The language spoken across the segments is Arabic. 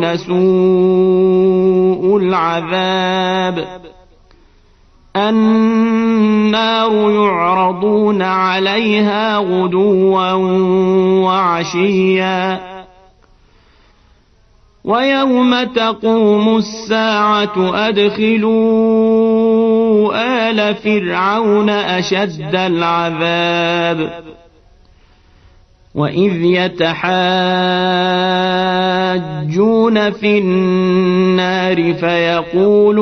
يتحملون سوء العذاب النار يعرضون عليها غدوا وعشيا ويوم تقوم الساعة أدخلوا آل فرعون أشد العذاب وإذ يتحاجون في النار فيقول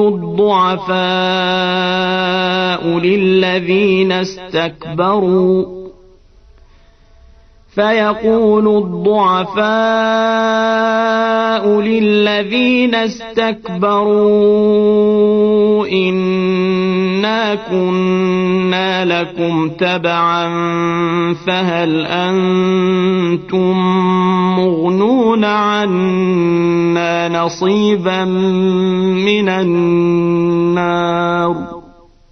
الضعفاء للذين استكبروا إنا كنا لكم تبعا فهل أنتم مغنون عنا نصيبا من النار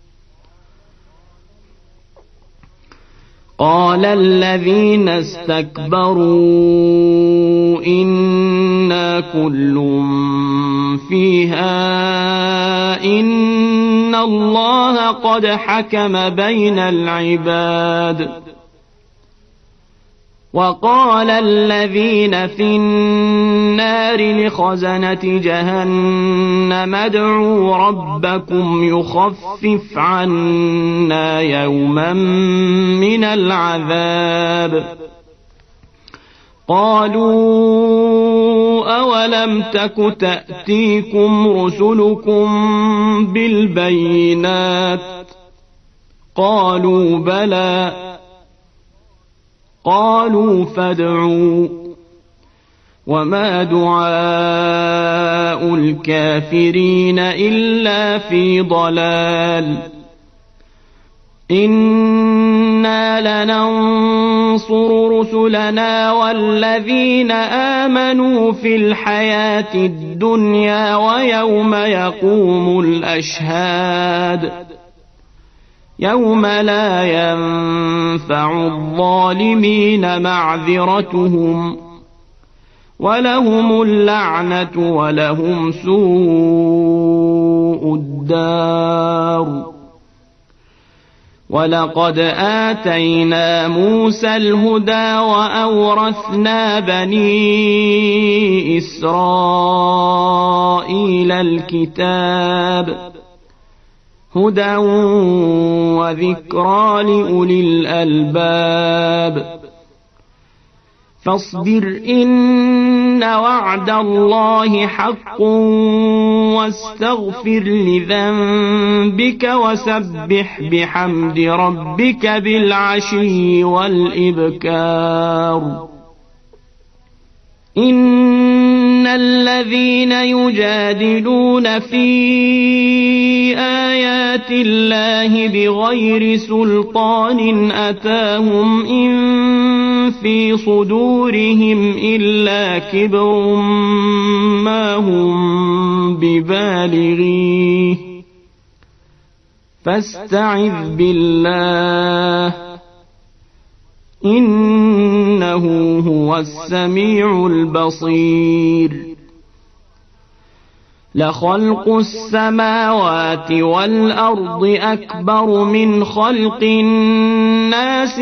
قال الذين استكبروا إنا كل فيها إن الله قد حكم بين العباد وقال الذين في النار لخزنة جهنم ادعوا ربكم يخفف عنا يوما من العذاب قالوا أولم تك تأتيكم رسلكم بالبينات قالوا بلى قالوا فادعوا وما دعاء الكافرين إلا في ضلال إنا لننصر رسلنا والذين آمنوا في الحياة الدنيا ويوم يقوم الأشهاد يوم لا ينفع الظالمين معذرتهم ولهم اللعنة ولهم سوء الدار ولقد آتينا موسى الهدى وأورثنا بني إسرائيل الكتاب هدى وذكرى لأولي الألباب فاصبر إن وعد الله حق واستغفر لذنبك وسبح بحمد ربك بالعشي والإبكار إن الذين يجادلون في آيات الله بغير سلطان أتاهم إن في صدورهم إلا كبر ما هم ببالغيه فاستعذ بالله إنه هو السميع البصير لخلق السماوات والأرض أكبر من خلق الناس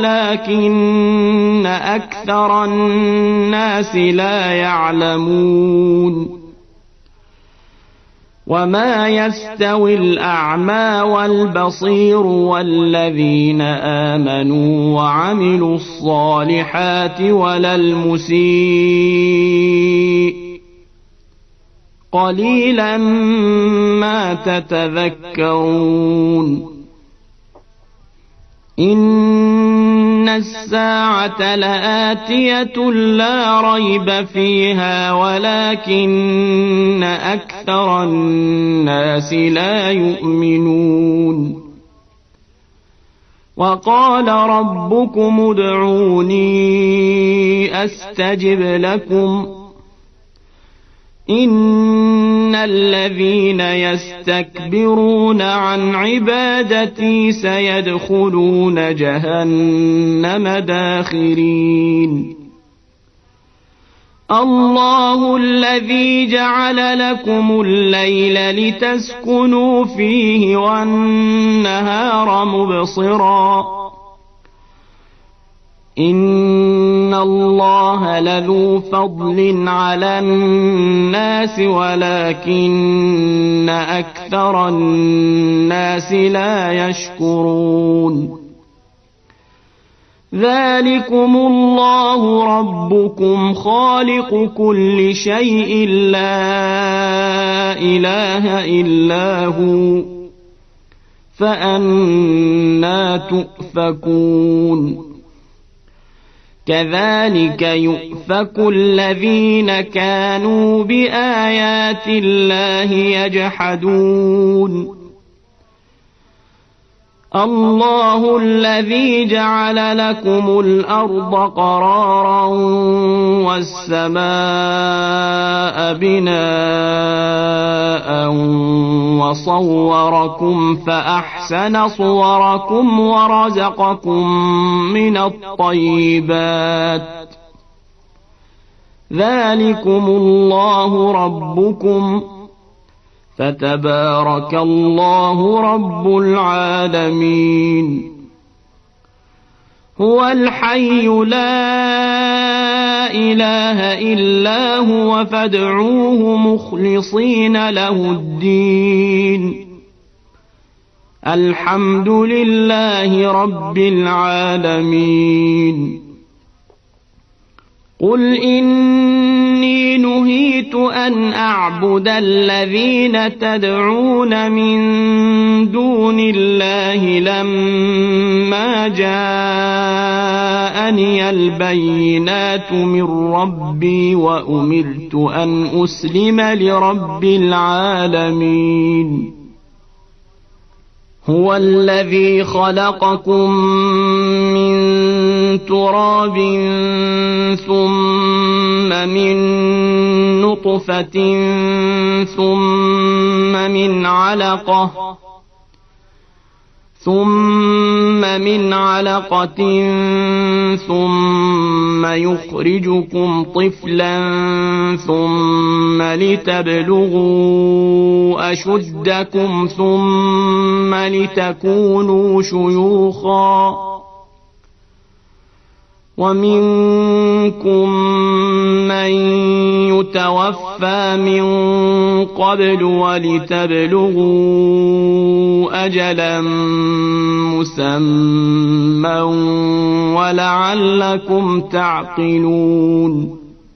ولكن أكثر الناس لا يعلمون وما يستوي الأعمى والبصير والذين آمنوا وعملوا الصالحات ولا المسيء قليلا ما تتذكرون إن الساعة لآتية لا ريب فيها ولكن أكثر الناس لا يؤمنون وقال ربكم ادعوني أستجب لكم إن الذين يستكبرون عن عبادتي سيدخلون جهنم داخرين الله الذي جعل لكم الليل لتسكنوا فيه والنهار مبصرا إن الله لذو فضل على الناس ولكن أكثر الناس لا يشكرون ذلكم الله ربكم خالق كل شيء لا إله إلا هو فأنى تؤفكون كذلك يؤفك الذين كانوا بآيات الله يجحدون الله الذي جعل لكم الأرض قرارا والسماء بناء وصوركم فأحسن صوركم ورزقكم من الطيبات ذلكم الله ربكم فتبارك الله رب العالمين هو الحي لا إله إلا هو فادعوه مخلصين له الدين الحمد لله رب العالمين قل إني نهيت أن أعبد الذين تدعون من دون الله لما جاءني البينات من ربي وأمرت أن أسلم لرب العالمين هو الذي خلقكم من تراب ثم من نطفة ثم من علقة ثم يخرجكم طفلا ثم لتبلغوا أشدكم ثم لتكونوا شيوخا ومنكم من يتوفى من قبل ولتبلغوا أجلا مسمى ولعلكم تعقلون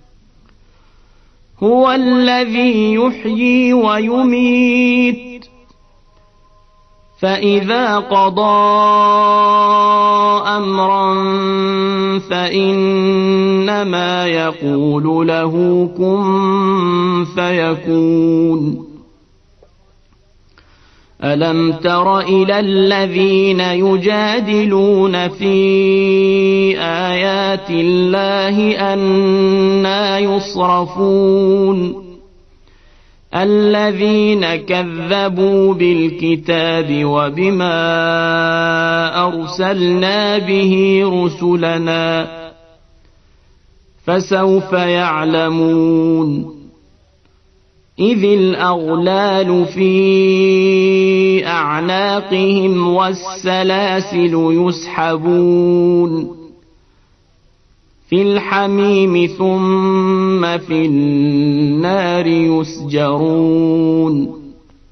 هو الذي يحيي ويميت فإذا قضى أمرا فإنما يقول له كن فيكون ألم تر إلى الذين يجادلون في آيات الله أنى يصرفون الذين كذبوا بالكتاب وبما أرسلنا به رسلنا فسوف يعلمون إذ الأغلال في أعناقهم والسلاسل يسحبون في الحميم ثم في النار يسجرون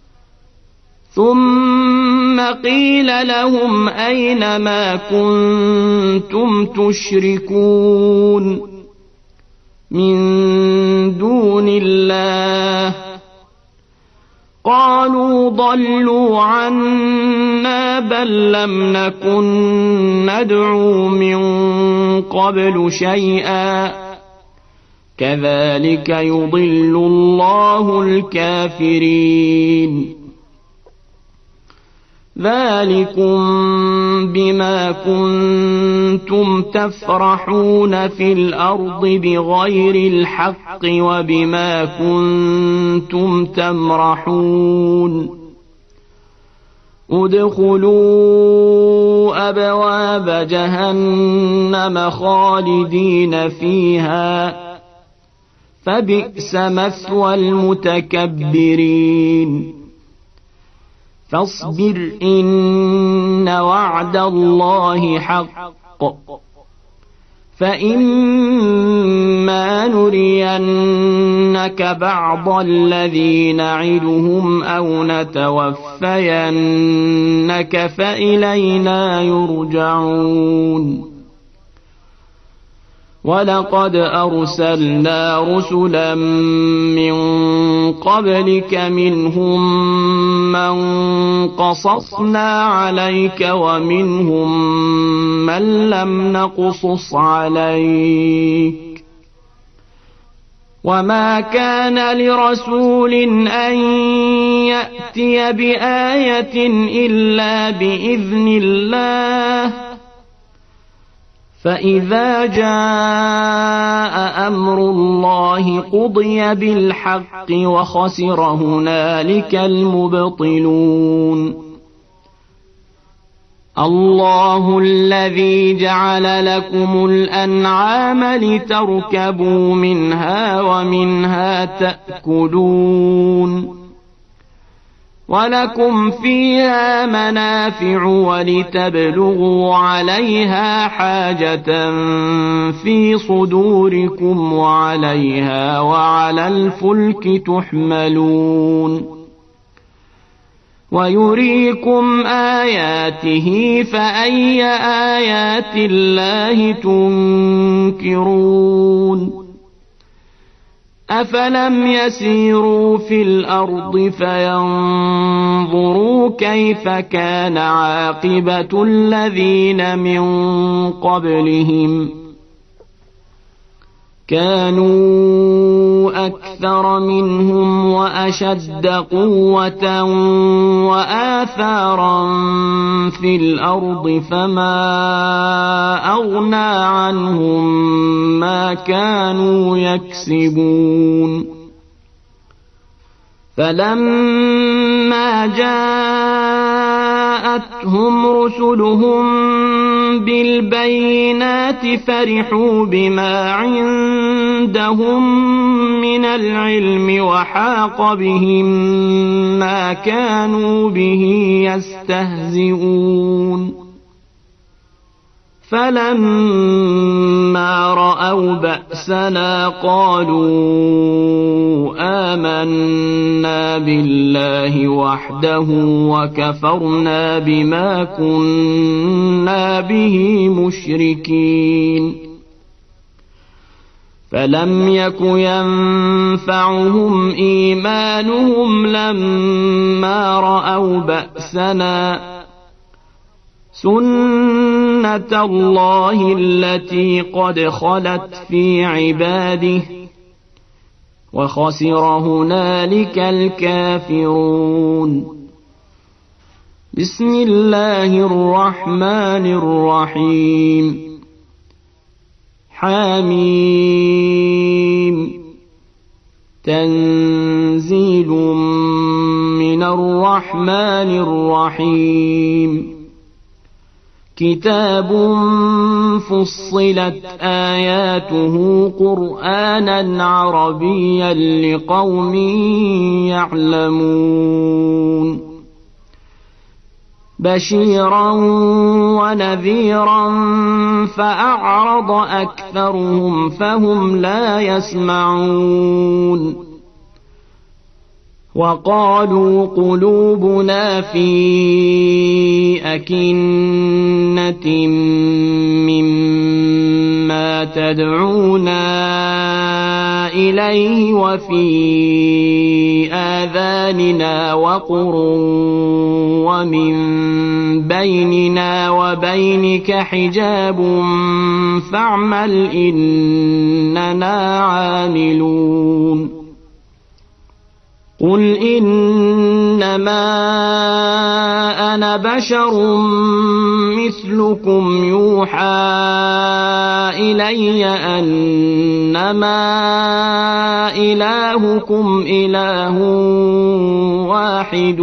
ثم قيل لهم أين ما كنتم تشركون من دون الله قالوا ضلوا عنا بل لم نكن ندعو من قبل شيئا كذلك يضل الله الكافرين ذلكم بما كنتم تفرحون في الأرض بغير الحق وبما كنتم تمرحون ادخلوا أبواب جهنم خالدين فيها فبئس مثوى المتكبرين فاصبر إن وعد الله حق فإما نرينك بعض الذي نعدهم أو نتوفينك فإلينا يرجعون ولقد أرسلنا رسلا من قبلك منهم من قصصنا عليك ومنهم من لم نقصص عليك وما كان لرسول أن يأتي بآية إلا بإذن الله فإذا جاء أمر الله قضي بالحق وخسر هنالك المبطلون الله الذي جعل لكم الأنعام لتركبوا منها ومنها تأكلون ولكم فيها منافع ولتبلغوا عليها حاجة في صدوركم وعليها وعلى الفلك تحملون ويريكم آياته فأي آيات الله تنكرون أفلم يسيروا في الأرض فينظروا كيف كان عاقبة الذين من قبلهم كانوا أكثر منهم وأشد قوة وآثارا في الأرض فما أغنى عنهم ما كانوا يكسبون فلما جاءتهم رسلهم بالبينات فرحوا بما عندهم من العلم وحاق بهم ما كانوا به يستهزئون فلما رأوا بأسنا قالوا آمنا بالله وحده وكفرنا بما كنا به مشركين فلم يك ينفعهم إيمانهم لما رأوا بأسنا سنة الله التي قد خلت في عباده وخسر هنالك الكافرون بسم الله الرحمن الرحيم حميم تنزيل من الرحمن الرحيم كتاب فصلت آياته قرآنا عربيا لقوم يعلمون بشيرا ونذيرا فأعرض أكثرهم فهم لا يسمعون وقالوا قلوبنا في أكنة مما تدعونا إليه وفي آذاننا وقر ومن بيننا وبينك حجاب فاعمل إننا عاملون قل إنما أنا بشر مثلكم يوحى إلي أنما إلهكم إله واحد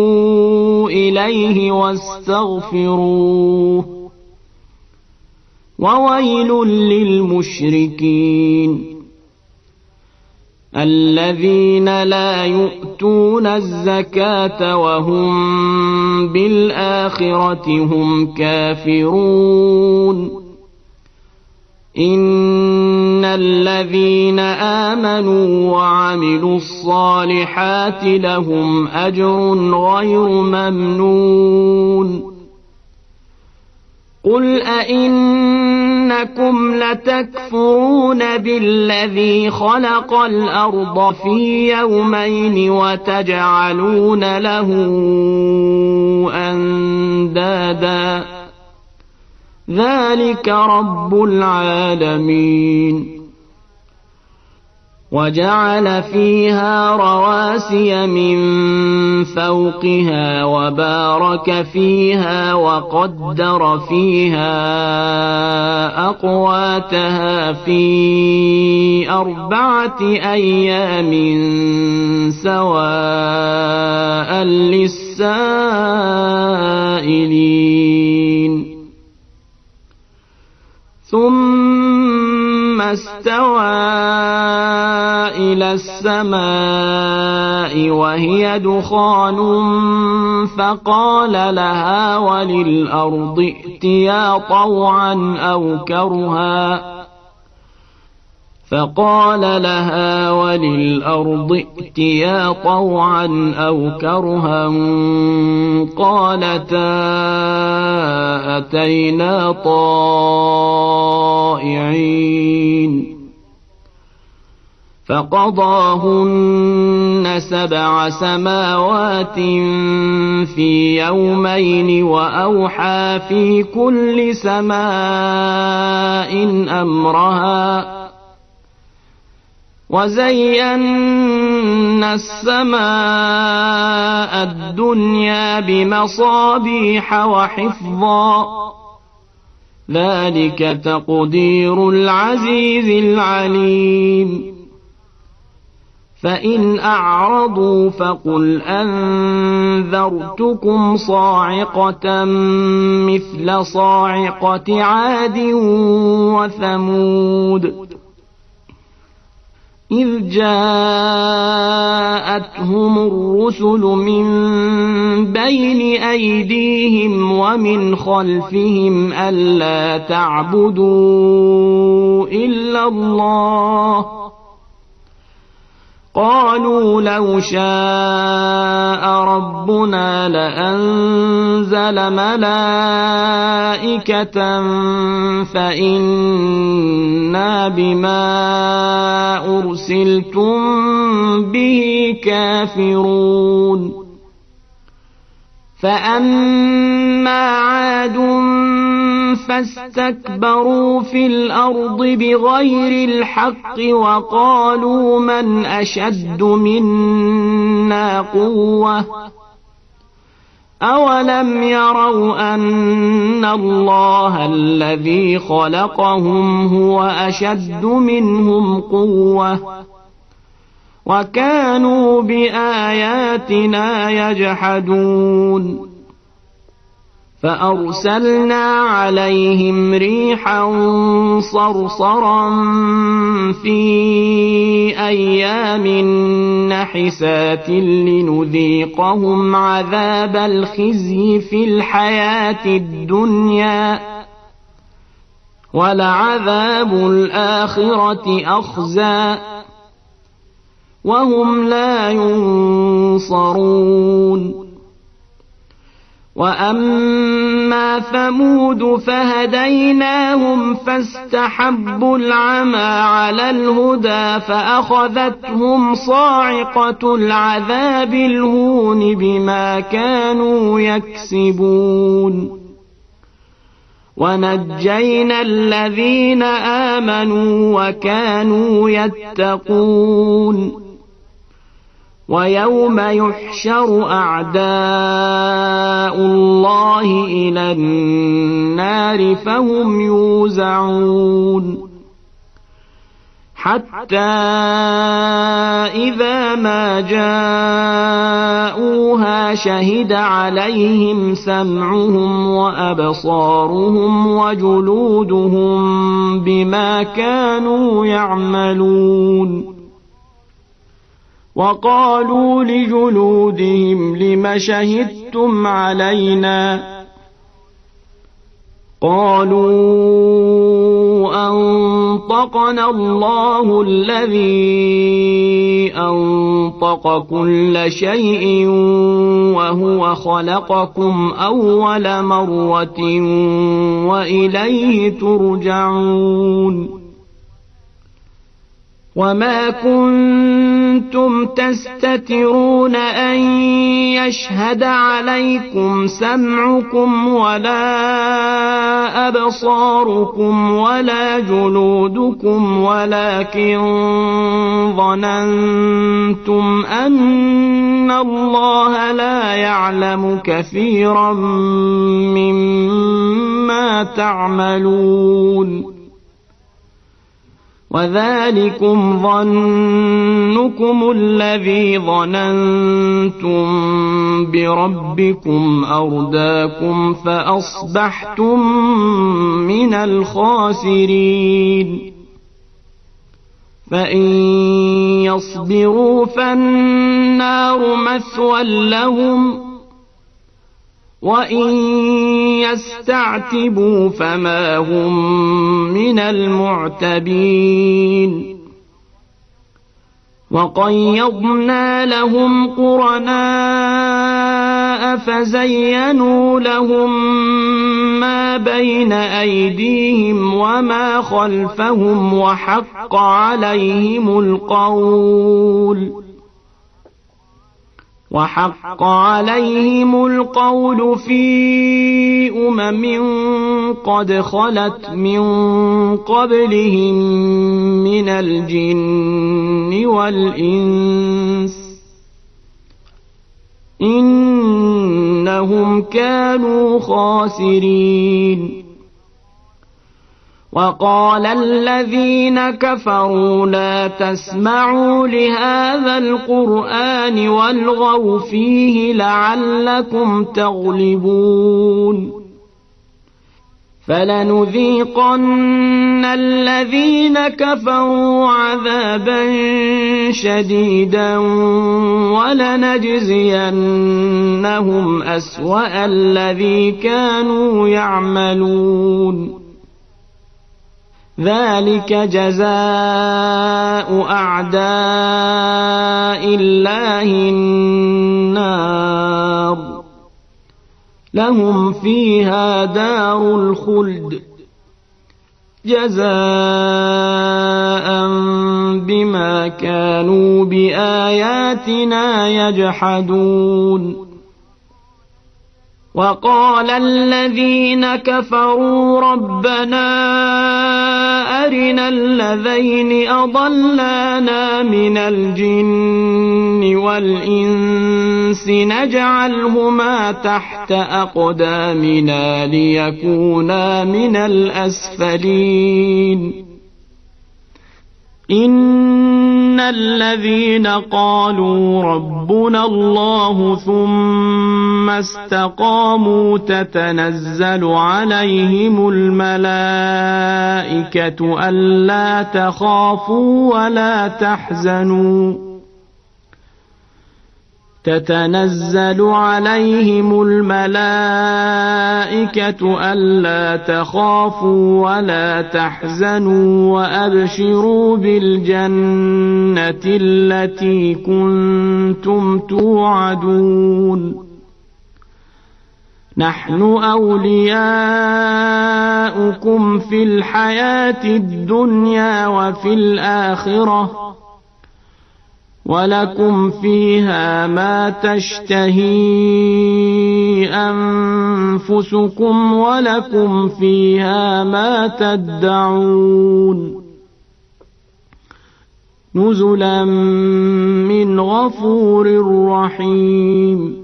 فاستقيموا إليه واستغفروه وويل للمشركين الذين لا يؤتون الزكاة وهم بالآخرة هم كافرون إن الذين آمنوا وعملوا الصالحات لهم أجر غير ممنون قل أئنكم لتكفرون بالذي خلق الأرض في يومين وتجعلون له أندادا ذلك رب العالمين وجعل فيها رواسي من فوقها وبارك فيها وقدر فيها أقواتها في 4 أيام سواء للسائلين ثم استوى إلى السماء وهي دخان فقال لها وللأرض ائتيا طوعا أو كرها قالتا أتينا طائعين فقضاهن 7 سماوات في يومين وأوحى في كل سماء أمرها وزينا السماء الدنيا بمصابيح وحفظا ذلك تقدير العزيز العليم فإن أعرضوا فقل أنذرتكم صاعقة مثل صاعقة عاد وثمود إذ جاءتهم الرسل من بين أيديهم ومن خلفهم ألا تعبدوا إلا الله قالوا لو شاء ربنا لأنزل ملائكة فإنا بما أرسلتم به كافرون فأما عاد فاستكبروا في الأرض بغير الحق وقالوا من أشد منا قوة أولم يروا أن الله الذي خلقهم هو أشد منهم قوة وكانوا بآياتنا يجحدون فأرسلنا عليهم ريحا صرصرا في أيام نحسات لنذيقهم عذاب الخزي في الحياة الدنيا ولعذاب الآخرة أخزى وهم لا ينصرون وأما ثمود فهديناهم فاستحبوا العمى على الهدى فأخذتهم صاعقة العذاب الهون بما كانوا يكسبون ونجينا الذين آمنوا وكانوا يتقون ويوم يحشر أعداء الله إلى النار فهم يوزعون حتى إذا ما جاءوها شهد عليهم سمعهم وأبصارهم وجلودهم بما كانوا يعملون وقالوا لجلودهم لم شهدتم علينا قالوا أنطقنا الله الذي أنطق كل شيء وهو خلقكم أول مرة وإليه ترجعون وما كنتم تستترون أن يشهد عليكم سمعكم ولا أبصاركم ولا جلودكم ولكن ظننتم أن الله لا يعلم كثيرا مما تعملون وذلكم ظنكم الذي ظننتم بربكم أرداكم فأصبحتم من الخاسرين فإن يصبروا فالنار مثوى لهم وإن يستعتبوا فما هم من المعتبين وقيضنا لهم قرناء فزينوا لهم ما بين أيديهم وما خلفهم وحق عليهم القول في قد خلت من قبلهم من الجن والإنس إنهم كانوا خاسرين وقال الذين كفروا لا تسمعوا لهذا القرآن والغوا فيه لعلكم تغلبون فلنذيقن الذين كفروا عذابا شديدا ولنجزينهم أسوأ الذي كانوا يعملون ذلك جزاء أعداء الله النار لهم فيها دار الخلد جزاء بما كانوا بآياتنا يجحدون وقال الذين كفروا ربنا أرنا الذين أضلانا من الجن والإنس نجعلهما تحت أقدامنا ليكونا من الأسفلين إن الذين قالوا ربنا الله ثم استقاموا تتنزل عليهم الملائكة ألا تخافوا ولا تحزنوا تتنزل عليهم الملائكة ألا تخافوا ولا تحزنوا وأبشروا بالجنة التي كنتم توعدون نحن أولياؤكم في الحياة الدنيا وفي الآخرة ولكم فيها ما تشتهي أنفسكم ولكم فيها ما تدعون نزلا من غفور رحيم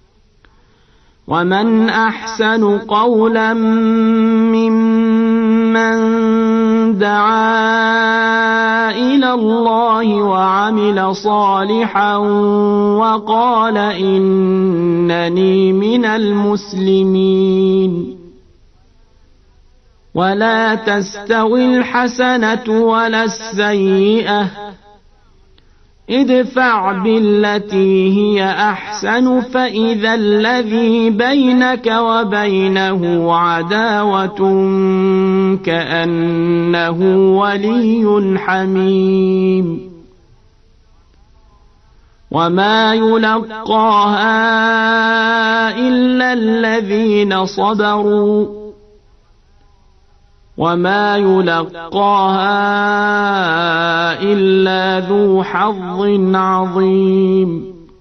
ومن أحسن قولا ممن دعا إلى الله وعمل صالحا وقال إنني من المسلمين. ولا تستوي الحسنة ولا السيئة، ادفع بالتي هي أحسن فإذا الذي بينك وبينه عداوة كأنه ولي حميم. وما يلقاها إلا الذين صبروا وما يلقاها إلا ذو حظ عظيم.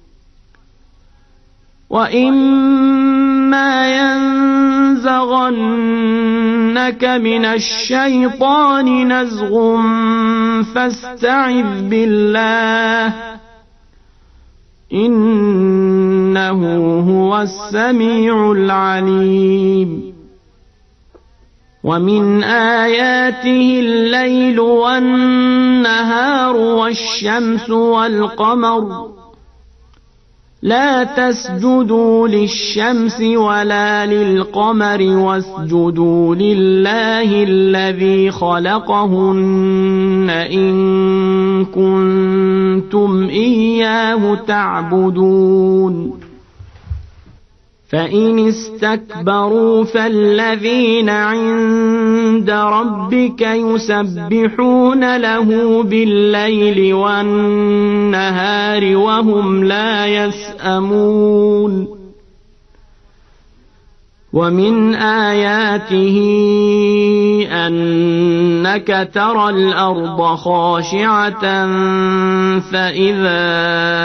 وإما ينزغنك من الشيطان نزغ فاستعذ بالله إنه هو السميع العليم. ومن آياته الليل والنهار والشمس والقمر، لا تسجدوا للشمس ولا للقمر واسجدوا لله الذي خلقهن إن كنتم إياه تعبدون. فإن استكبروا فالذين عند ربك يسبحون له بالليل والنهار وهم لا يسأمون. ومن آياته أنك ترى الأرض خاشعة فإذا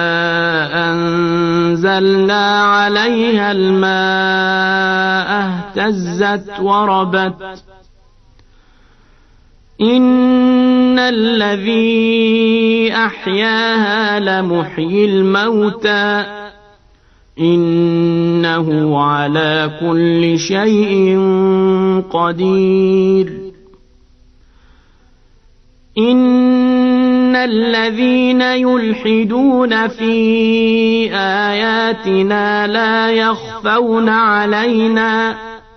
أنزلنا عليها الماء اهتزت وربت. إن الذي أحياها لمحيي الموتى إنه على كل شيء قدير. إن الذين يلحدون في آياتنا لا يخفون علينا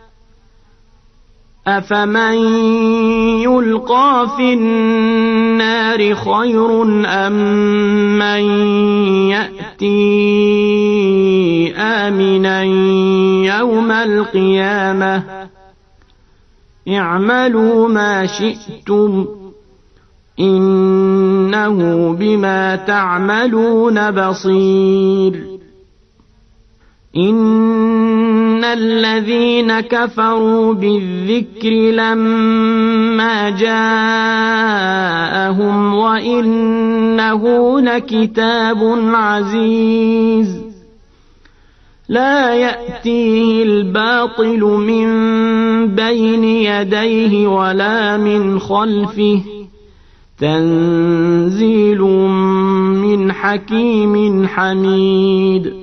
أفمن يلقى في النار خير أم من يأتي آمنا يوم القيامة اعملوا ما شئتم إنه بما تعملون بصير. إن الذين كفروا بالذكر لما جاءهم وإنه لكتاب عزيز لا يأتيه الباطل من بين يديه ولا من خلفه تنزيل من حكيم حميد.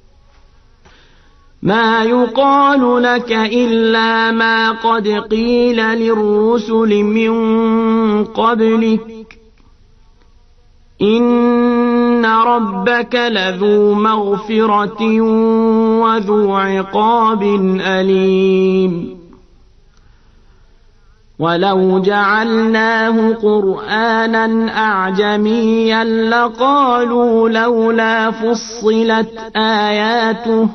ما يقال لك إلا ما قد قيل للرسل من قبلك إن ربك لذو مغفرة وذو عقاب أليم. ولو جعلناه قرآنا أعجميا لقالوا لولا فصلت آياته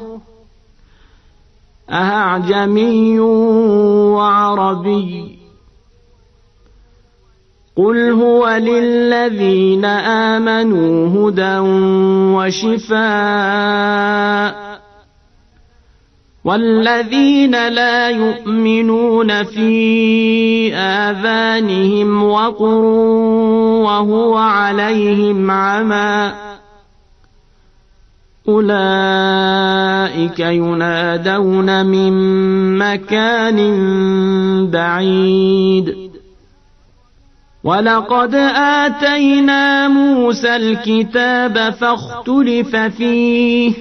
أعجمي وعربي قل هو للذين آمنوا هدى وشفاء والذين لا يؤمنون في آذانهم وقر وهو عليهم عمى أولئك ينادون من مكان بعيد. ولقد آتينا موسى الكتاب فاختلف فيه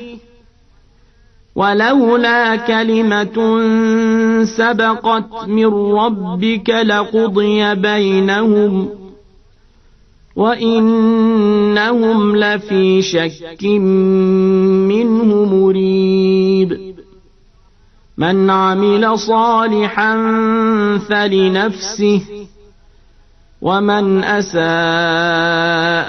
ولولا كلمة سبقت من ربك لقضي بينهم وإنهم لفي شك منه مريب من عمل صالحا فلنفسه ومن أساء